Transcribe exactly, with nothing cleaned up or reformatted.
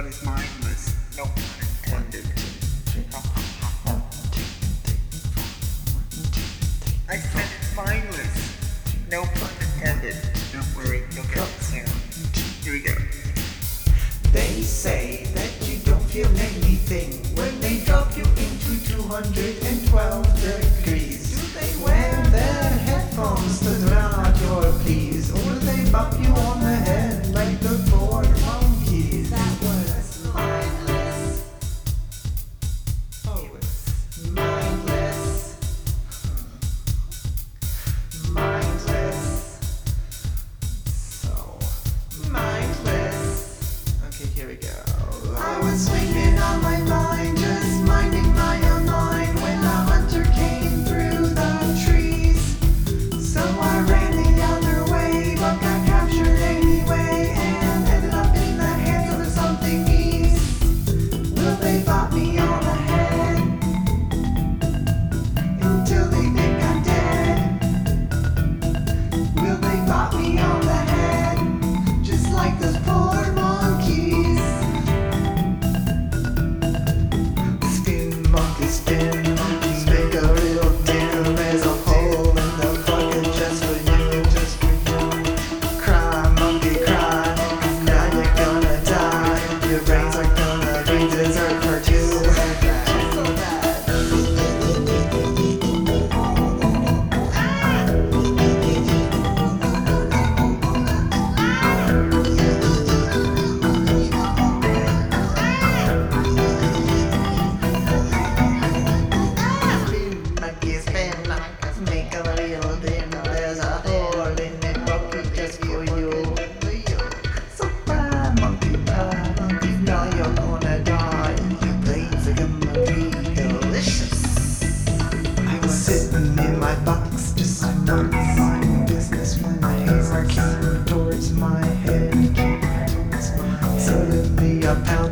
what is mindless? No pun intended. I said it's mindless. No pun intended. Don't worry, you'll get it soon. Here we go. They say that you don't feel anything when they drop you into two hundred twelve degrees. Do they wear their headphones to drown out your pleas, or do they bump you on the head like the four monkeys? That was mindless. Oh, it's mindless. Mindless. So mindless. Okay, here we go. I was swinging on my line, just minding my own line, when the hunter came through the trees. So I ran the other way, but got captured anyway, and ended up in the hands of the something beast. Will they bop me on the head until they think I'm dead? Will they bop me on the head just like those poor monkeys? Spin monkey, spin monkeys, make a real deal. There's a hole in the bucket just for you, just for you. Cry monkey, cry monkey, now you're gonna die. Your brains are gonna be dessert for two. Monkeys spin like make a real dinner. There's a hole in the bucket just for you. So bye, monkey, bye, monkey, now you're gonna die. Your brains are gonna be delicious. I was sitting in my box, just minding my business, when a hammer came towards my head. Suddenly I pounded